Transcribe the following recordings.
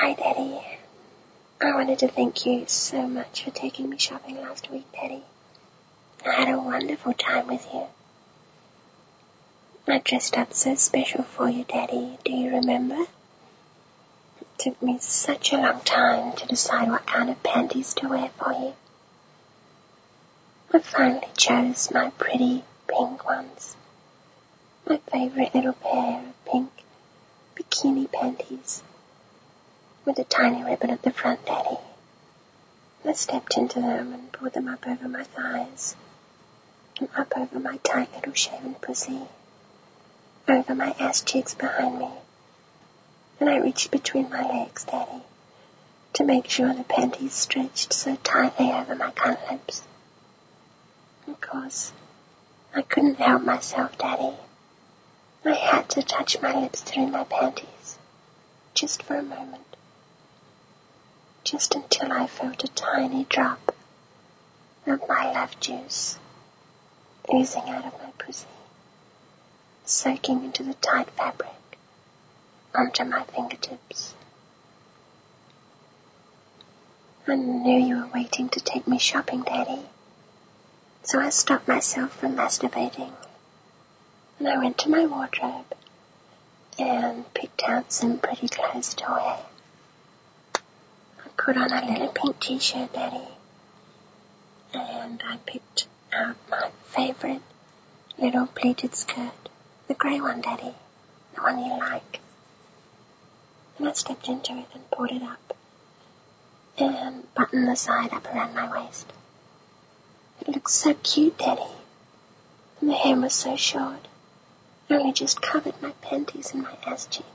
Hi, Daddy. I wanted to thank you so much for taking me shopping last week, Daddy. I had a wonderful time with you. I dressed up so special for you, Daddy. Do you remember? It took me such a long time to decide what kind of panties to wear for you. I finally chose my pretty pink ones. My favorite little pair of pink bikini panties with a tiny ribbon at the front, Daddy. I stepped into them and pulled them up over my thighs and up over my tight little shaven pussy, over my ass cheeks behind me, and I reached between my legs, Daddy, to make sure the panties stretched so tightly over my cunt lips. Of course, I couldn't help myself, Daddy. I had to touch my lips through my panties, just for a moment, just until I felt a tiny drop of my love juice oozing out of my pussy, soaking into the tight fabric onto my fingertips. I knew you were waiting to take me shopping, Daddy, so I stopped myself from masturbating, and I went to my wardrobe and picked out some pretty clothes to wear. I put on a little pink t-shirt, Daddy, and I picked out my favorite little pleated skirt, the grey one, Daddy, the one you like. And I stepped into it and pulled it up and buttoned the side up around my waist. It looked so cute, Daddy, and the hem was so short, it only just covered my panties and my ass cheeks.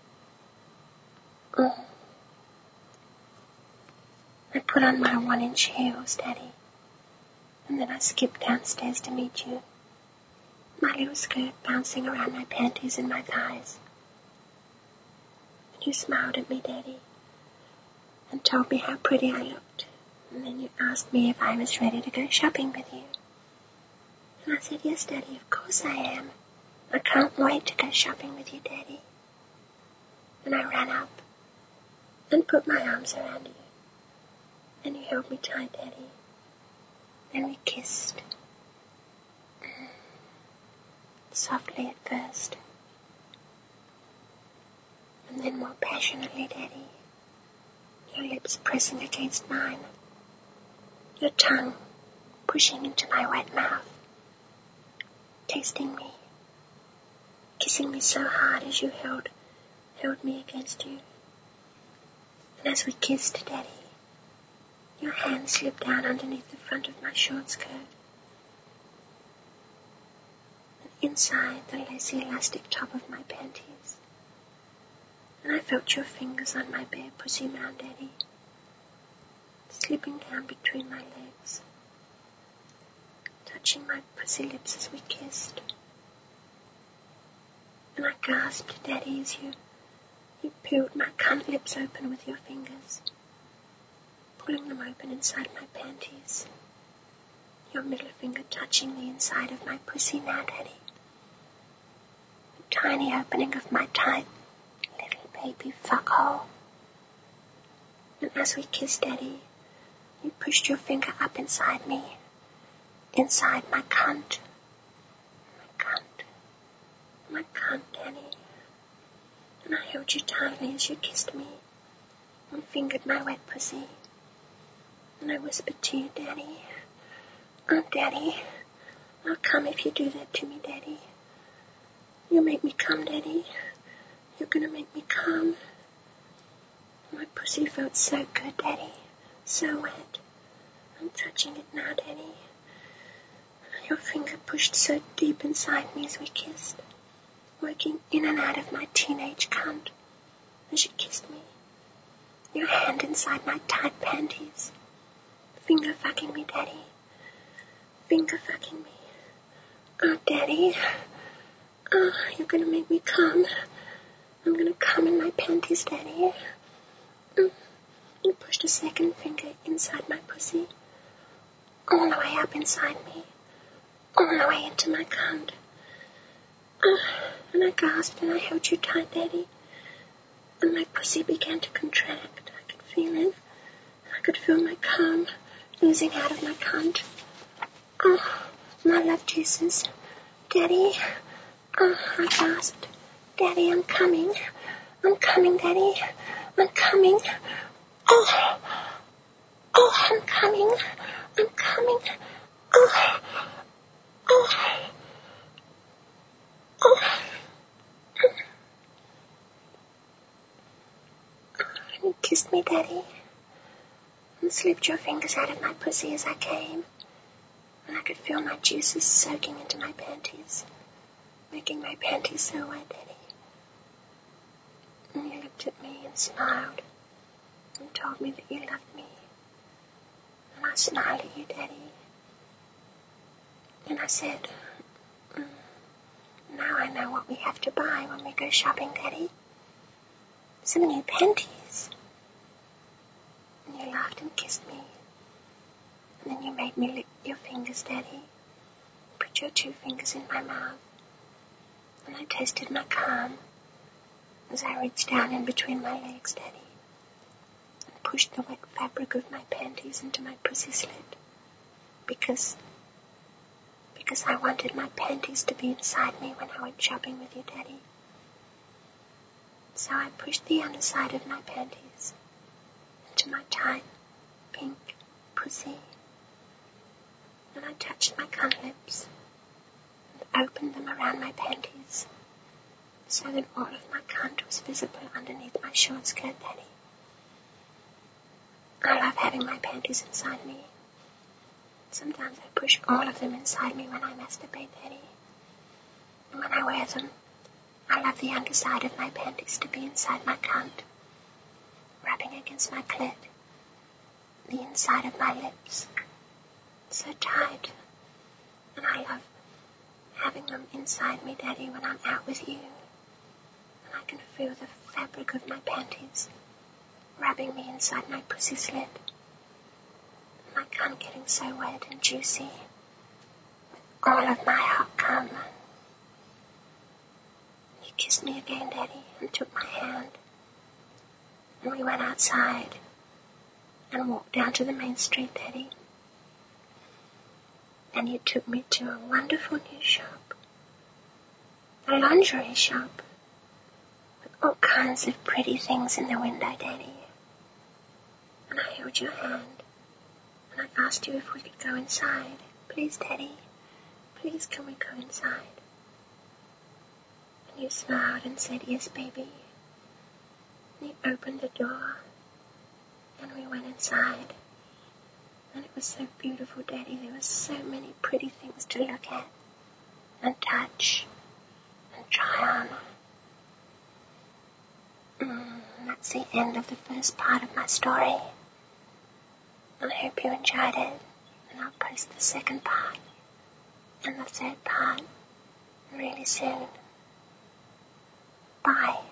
I put on my 1-inch heels, Daddy, and then I skipped downstairs to meet you, my little skirt bouncing around my panties and my thighs. And you smiled at me, Daddy, and told me how pretty I looked, and then you asked me if I was ready to go shopping with you. And I said, yes, Daddy, of course I am. I can't wait to go shopping with you, Daddy. And I ran up and put my arms around you, and you held me tight, Daddy, and we kissed. Softly at first, and then more passionately, Daddy, your lips pressing against mine, your tongue pushing into my wet mouth, tasting me, kissing me so hard as you held me against you. And as we kissed, Daddy, your hand slipped down underneath the front of my short skirt, and inside the lacy elastic top of my panties. And I felt your fingers on my bare pussy mound, Daddy, slipping down between my legs, touching my pussy lips as we kissed. And I gasped, Daddy, as you peeled my cunt lips open with your fingers, pulling them open inside my panties, your middle finger touching the inside of my pussy now, Daddy, the tiny opening of my tight little baby fuckhole. And as we kissed, Daddy, you pushed your finger up inside me, inside my cunt, Daddy. And I held you tightly as you kissed me and fingered my wet pussy. And I whispered to you, Daddy, oh, Daddy, I'll come if you do that to me, Daddy. You make me come, Daddy. You're gonna make me come. My pussy felt so good, Daddy, so wet. I'm touching it now, Daddy. Your finger pushed so deep inside me as we kissed, working in and out of my teenage cunt as you kissed me. Your hand inside my tight panties, finger fucking me, Daddy. Finger fucking me. Oh, Daddy. Oh, you're gonna make me come. I'm gonna come in my panties, Daddy. You pushed a second finger inside my pussy, all the way up inside me, all the way into my cunt. And I gasped and I held you tight, Daddy. and my pussy began to contract. I could feel it. I could feel my cum oozing out of my cunt. Oh, my love juices. Daddy. Oh, I gasped. Daddy, I'm coming. I'm coming, Daddy. I'm coming. Oh, I'm coming. I'm coming. Oh. And you kissed me, Daddy, and slipped your fingers out of my pussy as I came, and I could feel my juices soaking into my panties, making my panties so wet, Daddy. And you looked at me and smiled and told me that you loved me, and I smiled at you, Daddy, and I said, now I know what we have to buy when we go shopping, Daddy. Some new panties. And you laughed and kissed me. And then you made me lick your fingers, Daddy. Put your 2 fingers in my mouth. And I tasted my cum as I reached down in between my legs, Daddy, and pushed the wet fabric of my panties into my pussy slit. Because I wanted my panties to be inside me when I went shopping with you, Daddy. So I pushed the underside of my panties into my tight, pink pussy, and I touched my cunt lips and opened them around my panties so that all of my cunt was visible underneath my short skirt, Daddy. I love having my panties inside me. Sometimes I push all of them inside me when I masturbate, Daddy. And when I wear them, I love the underside of my panties to be inside my cunt, rubbing against my clit, the inside of my lips, so tight. And I love having them inside me, Daddy, when I'm out with you. And I can feel the fabric of my panties rubbing me inside my pussy slit. My cunt getting so wet and juicy with all of my hot cum. You kissed me again, Daddy, and took my hand. And we went outside and walked down to the main street, Daddy. And you took me to a wonderful new shop, a lingerie shop, with all kinds of pretty things in the window, Daddy. And I held your hand, and I asked you if we could go inside. Please, Daddy, please can we go inside? And you smiled and said, yes, baby. And you opened the door, and we went inside. And it was so beautiful, Daddy. There were so many pretty things to look at and touch and try on. That's the end of the first part of my story. I hope you enjoyed it, and I'll post the second part and the third part really soon. Bye.